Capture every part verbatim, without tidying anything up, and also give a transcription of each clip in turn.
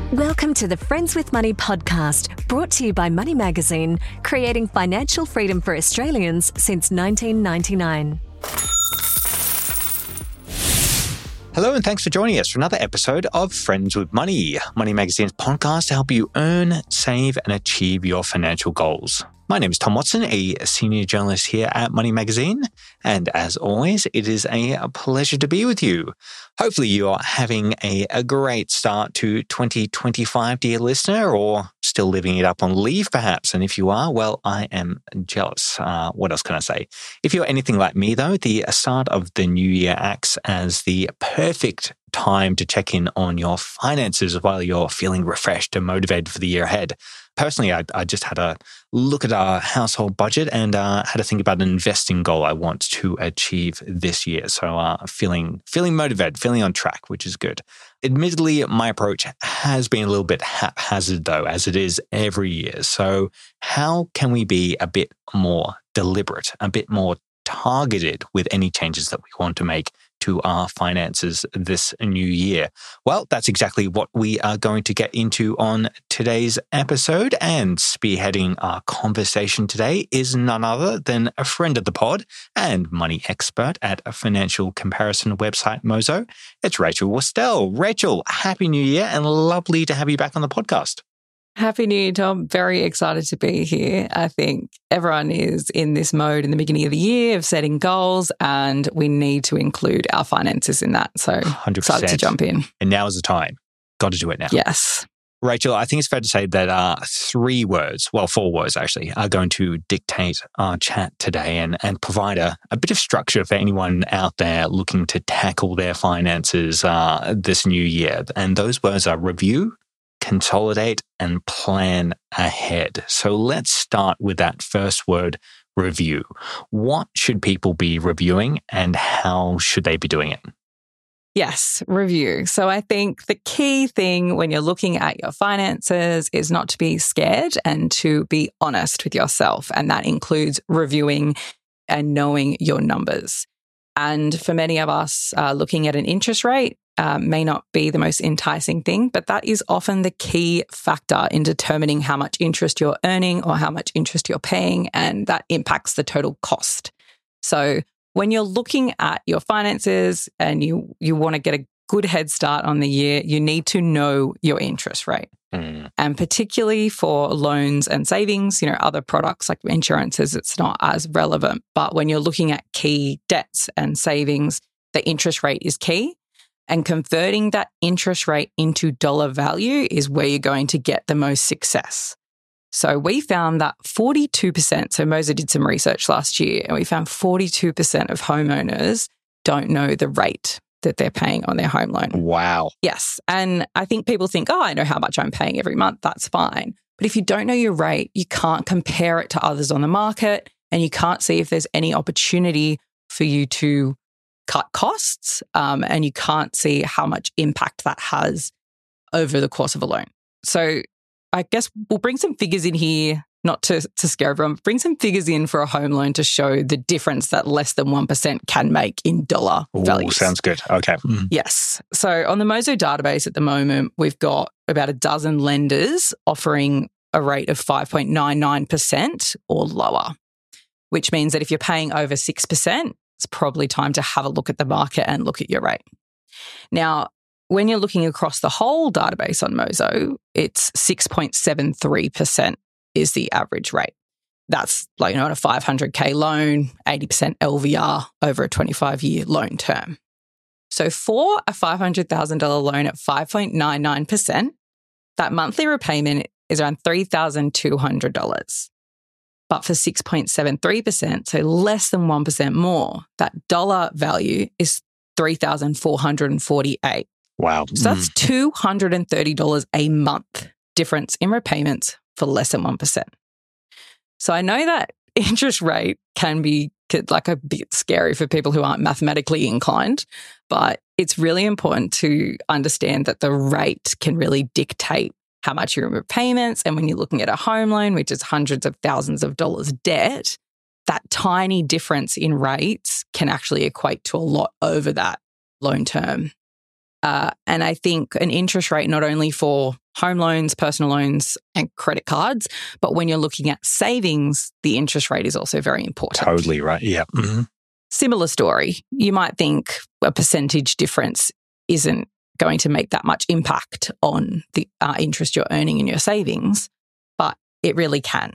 Welcome to the Friends with Money podcast, brought to you by Money Magazine, creating financial freedom for Australians since nineteen ninety-nine. Hello and thanks for joining us for another episode of Friends with Money, Money Magazine's podcast to help you earn, save and achieve your financial goals. My name is Tom Watson, a senior journalist here at Money Magazine, and as always, it is a pleasure to be with you. Hopefully you are having a, a great start to twenty twenty-five, dear listener, or still living it up on leave perhaps, and if you are, well, I am jealous. Uh, what else can I say? If you're anything like me though, the start of the new year acts as the perfect time to check in on your finances while you're feeling refreshed and motivated for the year ahead. Personally, I, I just had a look at our household budget and uh, had to think about an investing goal I want to achieve this year. So uh, feeling feeling motivated, feeling on track, which is good. Admittedly, my approach has been a little bit haphazard though, as it is every year. So how can we be a bit more deliberate, a bit more targeted with any changes that we want to make to our finances this new year? Well, that's exactly what we are going to get into on today's episode. And spearheading our conversation today is none other than a friend of the pod and money expert at a financial comparison website, Mozo. It's Rachel Westell. Rachel, Happy New Year and lovely to have you back on the podcast. Happy New Year, Tom. Very excited to be here. I think everyone is in this mode in the beginning of the year of setting goals, and we need to include our finances in that. So one hundred percent. Excited to jump in. And now is the time. Got to do it now. Yes. Rachel, I think it's fair to say that uh, three words, well, four words actually, are going to dictate our chat today and, and provide a, a bit of structure for anyone out there looking to tackle their finances uh, this new year. And those words are review, consolidate, and plan ahead. So let's start with that first word, review. What should people be reviewing and how should they be doing it? Yes, review. So I think the key thing when you're looking at your finances is not to be scared and to be honest with yourself. And that includes reviewing and knowing your numbers. And for many of us, uh, looking at an interest rate um, may not be the most enticing thing, but that is often the key factor in determining how much interest you're earning or how much interest you're paying, and that impacts the total cost. So when you're looking at your finances and you, you want to get a good head start on the year, you need to know your interest rate. Mm. And particularly for loans and savings, you know, other products like insurances, it's not as relevant. But when you're looking at key debts and savings, the interest rate is key. And converting that interest rate into dollar value is where you're going to get the most success. So we found that forty-two percent, so Mozo did some research last year, and we found forty-two percent of homeowners don't know the rate that they're paying on their home loan. Wow. Yes. And I think people think, oh, I know how much I'm paying every month. That's fine. But if you don't know your rate, you can't compare it to others on the market, and you can't see if there's any opportunity for you to cut costs, um, and you can't see how much impact that has over the course of a loan. So I guess we'll bring some figures in here, not to, to scare everyone, but bring some figures in for a home loan to show the difference that less than one percent can make in dollar value. Sounds good. Okay. Mm. Yes. So on the Mozo database at the moment, we've got about a dozen lenders offering a rate of five point nine nine percent or lower, which means that if you're paying over six percent, it's probably time to have a look at the market and look at your rate. Now, when you're looking across the whole database on Mozo, it's six point seven three percent is the average rate. That's like, you know, on a five hundred K loan, eighty percent L V R over a twenty-five year loan term. So for a five hundred thousand dollars loan at five point nine nine percent, that monthly repayment is around three thousand two hundred dollars. But for six point seven three percent, so less than one percent more, that dollar value is three thousand four hundred forty-eight dollars. Wow. So that's two hundred thirty dollars a month difference in repayments for less than one percent. So I know that interest rate can be like a bit scary for people who aren't mathematically inclined, but it's really important to understand that the rate can really dictate how much your repayments. And when you're looking at a home loan, which is hundreds of thousands of dollars debt, that tiny difference in rates can actually equate to a lot over that loan term. Uh, and I think an interest rate, not only for home loans, personal loans, and credit cards, but when you're looking at savings, the interest rate is also very important. Totally right. Yeah. Mm-hmm. Similar story. You might think a percentage difference isn't going to make that much impact on the uh, interest you're earning in your savings, but it really can.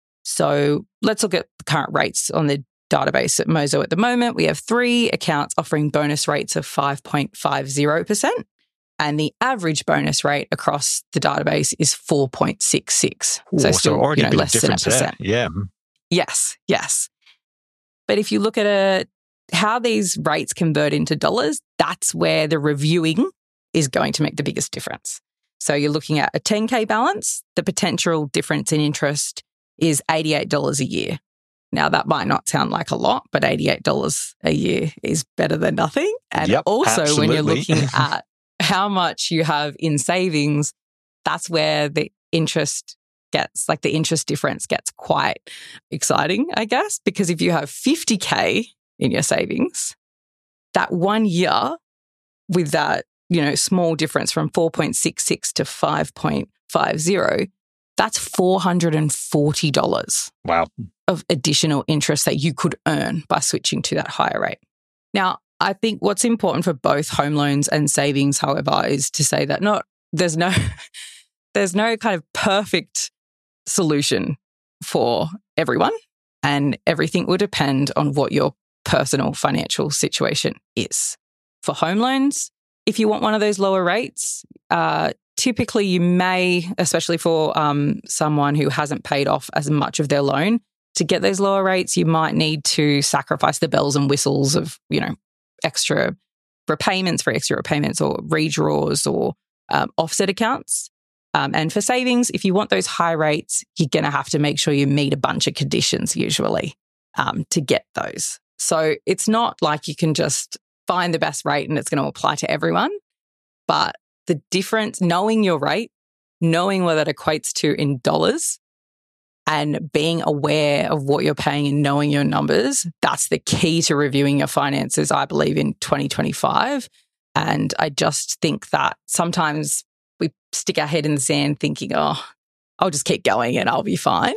So let's look at the current rates on the database at Mozo at the moment. We have three accounts offering bonus rates of five point five zero percent, and the average bonus rate across the database is four point six six. Ooh, so so still already you know, a bit less of than a difference there. percent. Yeah. Yes, yes. But if you look at a, how these rates convert into dollars, that's where the reviewing is going to make the biggest difference. So you're looking at a ten K balance, the potential difference in interest is eighty-eight dollars a year. Now, that might not sound like a lot, but eighty-eight dollars a year is better than nothing. And yep, also, absolutely. when you're looking at how much you have in savings, that's where the interest gets, like the interest difference gets quite exciting, I guess, because if you have fifty K in your savings, that one year with that, you know, small difference from four point six six to five point five zero, that's four hundred forty dollars. Wow. Of additional interest that you could earn by switching to that higher rate. Now, I think what's important for both home loans and savings, however, is to say that not there's no there's no kind of perfect solution for everyone, and everything will depend on what your personal financial situation is. For home loans, if you want one of those lower rates, uh, typically you may, especially for um, someone who hasn't paid off as much of their loan, to get those lower rates, you might need to sacrifice the bells and whistles of, you know, extra repayments for extra repayments or redraws or um, offset accounts. Um, and for savings, if you want those high rates, you're going to have to make sure you meet a bunch of conditions usually um, to get those. So it's not like you can just find the best rate and it's going to apply to everyone. But the difference, knowing your rate, knowing what that equates to in dollars, and being aware of what you're paying and knowing your numbers, that's the key to reviewing your finances, I believe, in twenty twenty-five. And I just think that sometimes we stick our head in the sand thinking, oh, I'll just keep going and I'll be fine.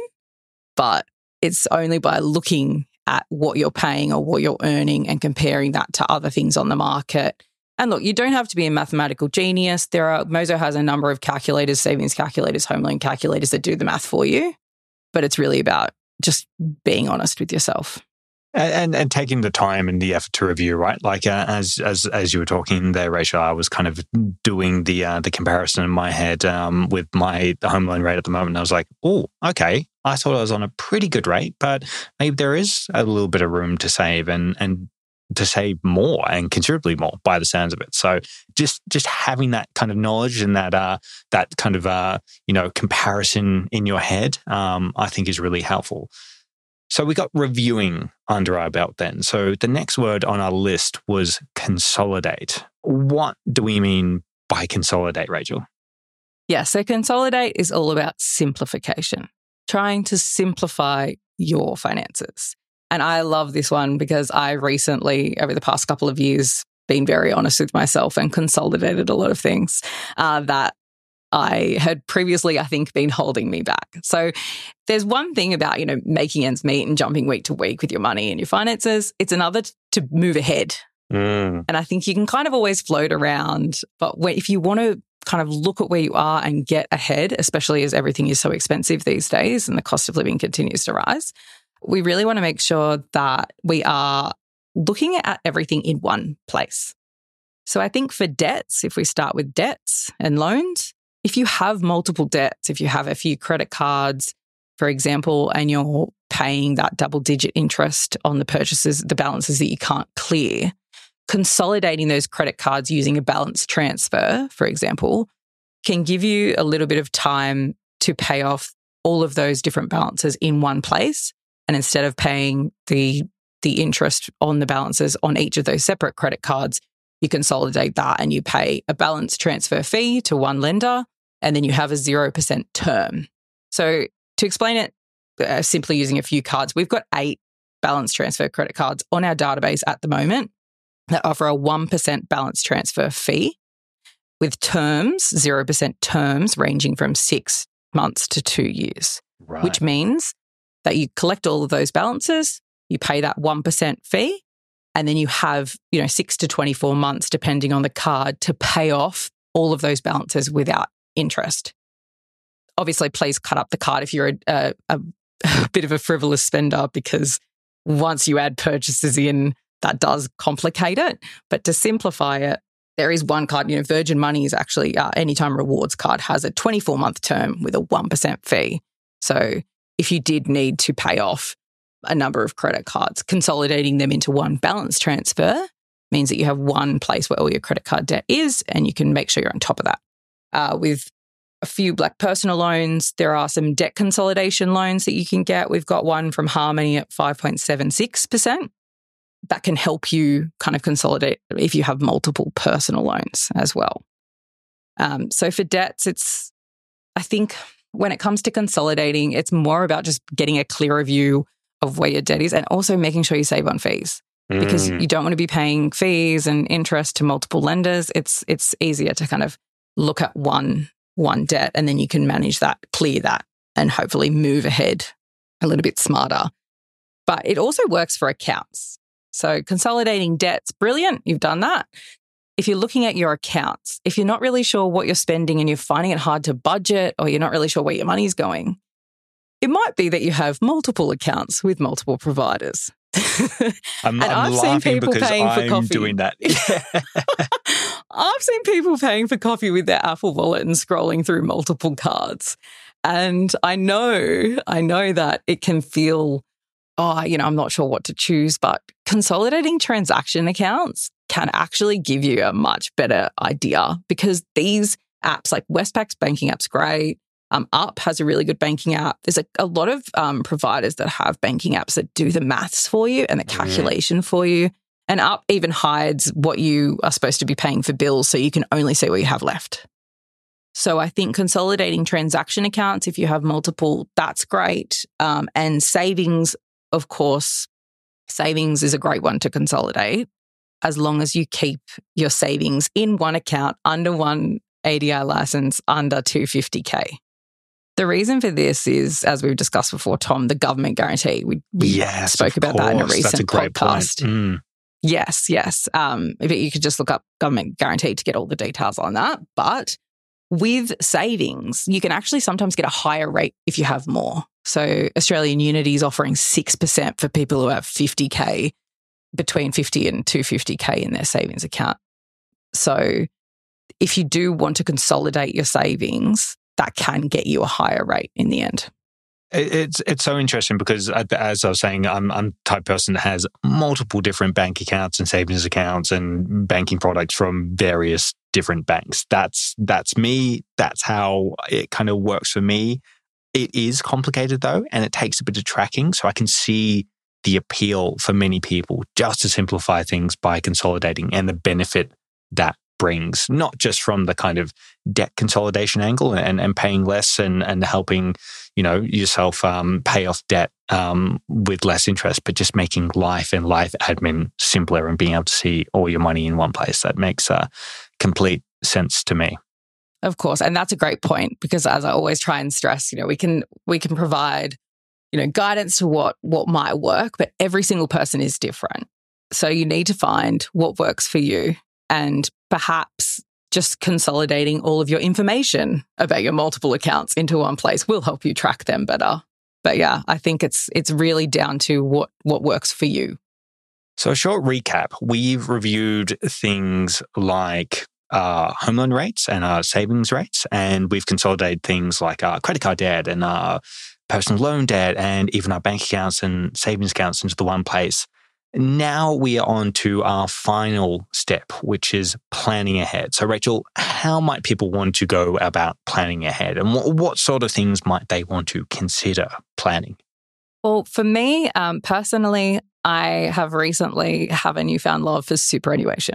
But it's only by looking at what you're paying or what you're earning and comparing that to other things on the market. And look, you don't have to be a mathematical genius. There are, Mozo has a number of calculators, savings calculators, home loan calculators that do the math for you. But it's really about just being honest with yourself. And, and and taking the time and the effort to review, right? Like uh, as as as you were talking there, Rachel, I was kind of doing the uh, the comparison in my head um, with my home loan rate at the moment. I was like, oh, okay. I thought I was on a pretty good rate, but maybe there is a little bit of room to save and and to save more and considerably more by the sounds of it. So just just having that kind of knowledge and that uh, that kind of uh, you know comparison in your head, um, I think is really helpful. So we got reviewing under our belt then. So the next word on our list was consolidate. What do we mean by consolidate, Rachel? Yeah, so consolidate is all about simplification, trying to simplify your finances. And I love this one because I recently, over the past couple of years, been very honest with myself and consolidated a lot of things uh, that I had previously, I think, been holding me back. So there's one thing about, you know, making ends meet and jumping week to week with your money and your finances. It's another t- to move ahead. Mm. And I think you can kind of always float around. But when, if you want to kind of look at where you are and get ahead, especially as everything is so expensive these days and the cost of living continues to rise, we really want to make sure that we are looking at everything in one place. So I think for debts, if we start with debts and loans, if you have multiple debts, if you have a few credit cards, for example, and you're paying that double-digit interest on the purchases, the balances that you can't clear, consolidating those credit cards using a balance transfer, for example, can give you a little bit of time to pay off all of those different balances in one place. And instead of paying the the interest on the balances on each of those separate credit cards, you consolidate that and you pay a balance transfer fee to one lender, and then you have a zero percent term. So to explain it uh, simply using a few cards, we've got eight balance transfer credit cards on our database at the moment that offer a one percent balance transfer fee. with terms, zero percent terms ranging from six months to two years, Right. which means that you collect all of those balances, you pay that one percent fee, and then you have, you know, six to twenty-four months, depending on the card, to pay off all of those balances without interest. Obviously, please cut up the card if you're a, a, a bit of a frivolous spender, because once you add purchases in, that does complicate it. But to simplify it, there is one card, you know, Virgin Money is actually, uh, Anytime Rewards card has a twenty-four month term with a one percent fee. So if you did need to pay off a number of credit cards, consolidating them into one balance transfer means that you have one place where all your credit card debt is, and you can make sure you're on top of that. Uh, with a few Black personal loans, there are some debt consolidation loans that you can get. We've got one from Harmoney at five point seven six percent. That can help you kind of consolidate if you have multiple personal loans as well. Um, so for debts, it's, I think when it comes to consolidating, it's more about just getting a clearer view of where your debt is and also making sure you save on fees, mm. because you don't want to be paying fees and interest to multiple lenders. It's it's easier to kind of look at one one debt, and then you can manage that, clear that, and hopefully move ahead a little bit smarter. But it also works for accounts. So consolidating debt's brilliant. You've done that. If you're looking at your accounts, if you're not really sure what you're spending and you're finding it hard to budget, or you're not really sure where your money's going, it might be that you have multiple accounts with multiple providers. I'm, and I'm I've seen people because paying I'm for coffee. doing that. I've seen people paying for coffee with their Apple Wallet and scrolling through multiple cards. And I know, I know that it can feel, oh, you know, I'm not sure what to choose, but consolidating transaction accounts can actually give you a much better idea, because these apps, like Westpac's banking app's great. Um, Up has a really good banking app. There's a, a lot of um, providers that have banking apps that do the maths for you and the calculation mm. for you. And Up even hides what you are supposed to be paying for bills, so you can only see what you have left. So I think consolidating transaction accounts, if you have multiple, that's great. Um, and savings, of course, savings is a great one to consolidate, as long as you keep your savings in one account under one A D I license under two hundred fifty K. The reason for this is, as we've discussed before, Tom, the government guarantee. We, we yes, spoke about course. that in a recent That's a great podcast. Point. Mm. Yes, yes. Um, but you could just look up government guarantee to get all the details on that. But with savings, you can actually sometimes get a higher rate if you have more. So Australian Unity is offering six percent for people who have fifty K, between fifty and two hundred fifty K in their savings account. So if you do want to consolidate your savings, that can get you a higher rate in the end. It's it's so interesting because, as I was saying, I'm I'm the type of person that has multiple different bank accounts and savings accounts and banking products from various different banks. That's that's me. That's how it kind of works for me. It is complicated though, and it takes a bit of tracking. So I can see the appeal for many people just to simplify things by consolidating, and the benefit that brings, not just from the kind of debt consolidation angle and, and paying less and, and helping, you know, yourself um, pay off debt um, with less interest, but just making life and life admin simpler and being able to see all your money in one place. That makes uh, complete sense to me. Of course. And that's a great point, because as I always try and stress, you know, we can we can provide, you know, guidance to what what might work, but every single person is different. So you need to find what works for you, and perhaps just consolidating all of your information about your multiple accounts into one place will help you track them better. But yeah, I think it's it's really down to what what works for you. So a short recap, we've reviewed things like uh, home loan rates and uh, savings rates, and we've consolidated things like uh, credit card debt and uh, personal loan debt and even our bank accounts and savings accounts into the one place. Now we are on to our final step, which is planning ahead. So Rachel, how might people want to go about planning ahead, and what, what sort of things might they want to consider planning? Well, for me, um, personally, I have recently have a newfound love for superannuation.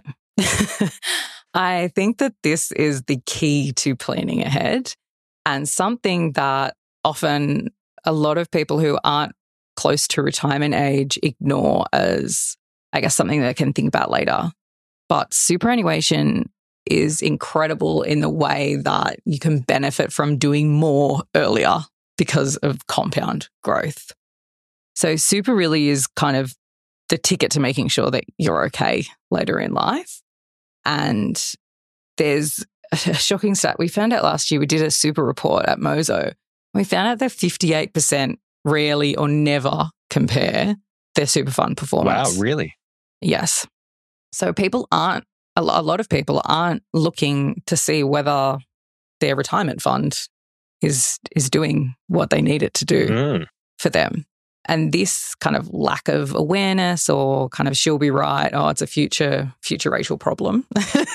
I think that this is the key to planning ahead, and something that often a lot of people who aren't close to retirement age ignore as, I guess, something that I can think about later. But superannuation is incredible in the way that you can benefit from doing more earlier because of compound growth. So super really is kind of the ticket to making sure that you're okay later in life. And there's a shocking stat. We found out last year, we did a super report at Mozo. We found out that fifty-eight percent rarely or never compare their super fund performance. Wow, really? Yes. So people aren't, a lot of people aren't looking to see whether their retirement fund is is doing what they need it to do mm. for them. And this kind of lack of awareness or kind of she'll be right, oh, it's a future future racial problem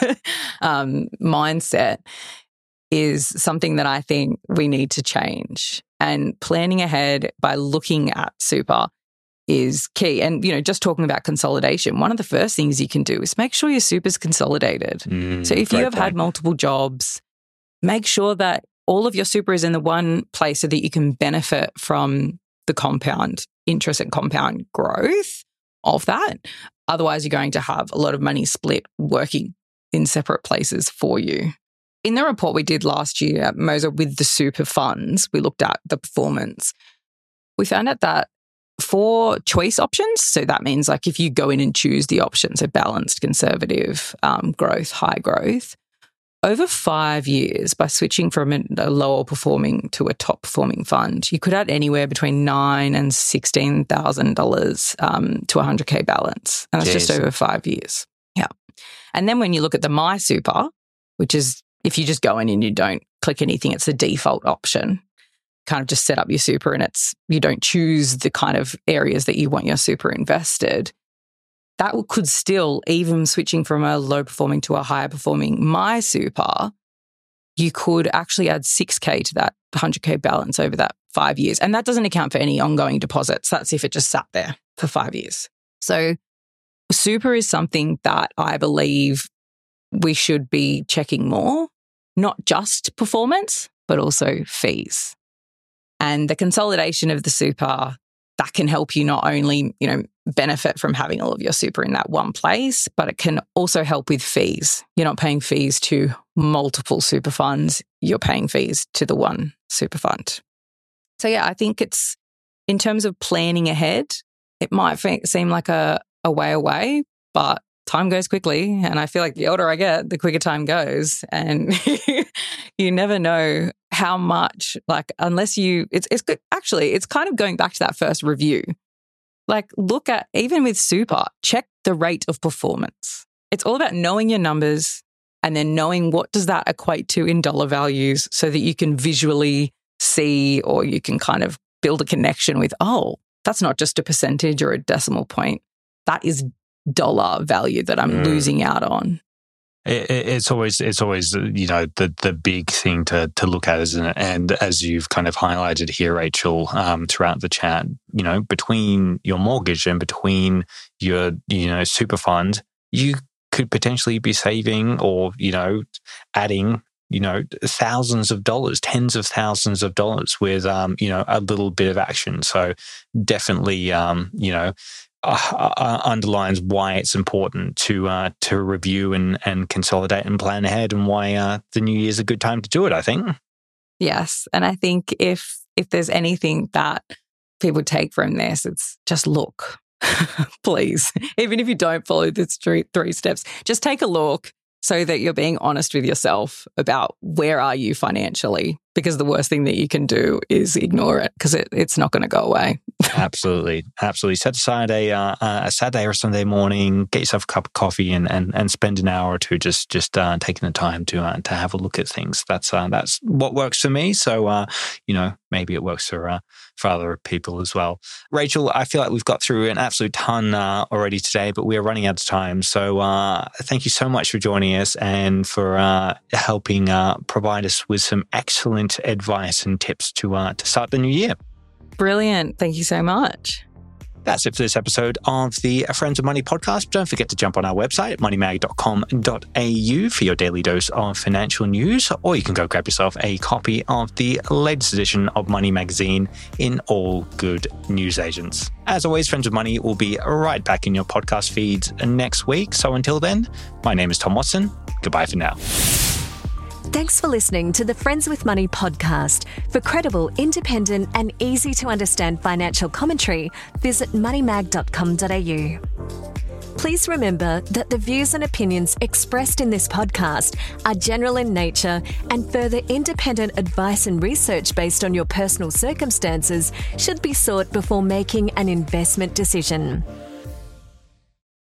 um, mindset is something that I think we need to change. And planning ahead by looking at super is key. And, you know, just talking about consolidation, one of the first things you can do is make sure your super's consolidated. Mm, so if you have point. had multiple jobs, make sure that all of your super is in the one place so that you can benefit from the compound interest and compound growth of that. Otherwise, you're going to have a lot of money split working in separate places for you. In the report we did last year at Mozo with the super funds, we looked at the performance. We found out that for choice options, so that means like if you go in and choose the options, so balanced, conservative, um, growth, high growth, over five years by switching from a lower performing to a top performing fund, you could add anywhere between nine and sixteen thousand dollars um, to a hundred k balance, and that's Jeez. just over five years. Yeah, and then when you look at the My Super, which is if you just go in and you don't click anything, it's the default option. Kind of just set up your super, and it's you don't choose the kind of areas that you want your super invested. That could still, even switching from a low performing to a higher performing My Super, you could actually add six k to that one hundred k balance over that five years. And that doesn't account for any ongoing deposits. That's if it just sat there for five years. So super is something that I believe we should be checking more, not just performance, but also fees. And the consolidation of the super, that can help you not only, you know, benefit from having all of your super in that one place, but it can also help with fees. You're not paying fees to multiple super funds. You're paying fees to the one super fund. So yeah, I think it's, in terms of planning ahead, it might seem like a, a way away, but time goes quickly. And I feel like the older I get, the quicker time goes. And you never know how much, like, unless you, it's, it's good. Actually, it's kind of going back to that first review. Like, look at, even with super, check the rate of performance. It's all about knowing your numbers and then knowing what does that equate to in dollar values so that you can visually see, or you can kind of build a connection with, oh, that's not just a percentage or a decimal point. That is dollar value that I'm mm. losing out on. It, it's always, it's always, you know, the the big thing to to look at, isn't it? And as you've kind of highlighted here, Rachel, um, throughout the chat, you know, between your mortgage and between your, you know, super fund, you could potentially be saving or, you know, adding, you know, thousands of dollars, tens of thousands of dollars with, um, you know, a little bit of action. So definitely, um, you know, Uh, uh, underlines why it's important to uh, to review and, and consolidate and plan ahead, and why uh, the new year is a good time to do it, I think. Yes. And I think if if there's anything that people take from this, it's just look, please. Even if you don't follow the three, three steps, just take a look so that you're being honest with yourself about where are you financially, because the worst thing that you can do is ignore it, because it, it's not going to go away. Absolutely. Absolutely. Set aside a uh, a Saturday or Sunday morning, get yourself a cup of coffee and and, and spend an hour or two just just uh, taking the time to uh, to have a look at things. That's uh, that's what works for me. So, uh, you know, maybe it works for, uh, for other people as well. Rachel, I feel like we've got through an absolute ton uh, already today, but we are running out of time. So uh, thank you so much for joining us and for uh, helping uh, provide us with some excellent advice and tips to uh, to start the new year. Brilliant. Thank you so much. That's it for this episode of the Friends of Money podcast. Don't forget to jump on our website, money mag dot com dot a u, for your daily dose of financial news, or you can go grab yourself a copy of the latest edition of Money Magazine in all good newsagents. As always, Friends of Money will be right back in your podcast feeds next week. So until then, my name is Tom Watson. Goodbye for now. Thanks for listening to the Friends with Money podcast. For credible, independent and easy to understand financial commentary, visit money mag dot com dot a u. Please remember that the views and opinions expressed in this podcast are general in nature, and further independent advice and research based on your personal circumstances should be sought before making an investment decision.